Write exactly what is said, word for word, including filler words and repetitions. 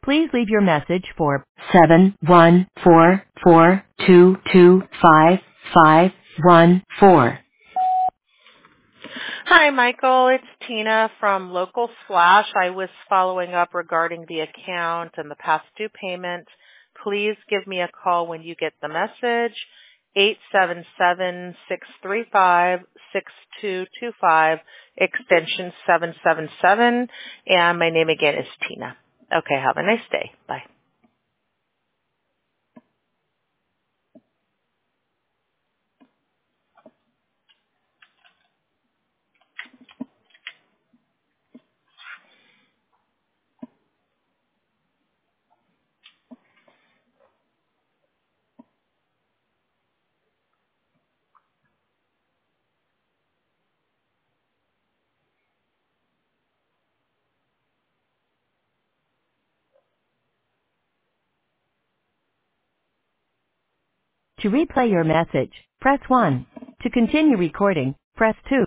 Please leave your message for seven one four four two two five five one four. Hi, Michael. It's Tina from Local Splash. I was following up regarding the account and the past due payment. Please give me a call when you get the message, eight seven seven, six three five, six two two five, extension seven seven seven, and my name again is Tina. Okay, have a nice day. Bye. To replay your message, press one. To continue recording, press two.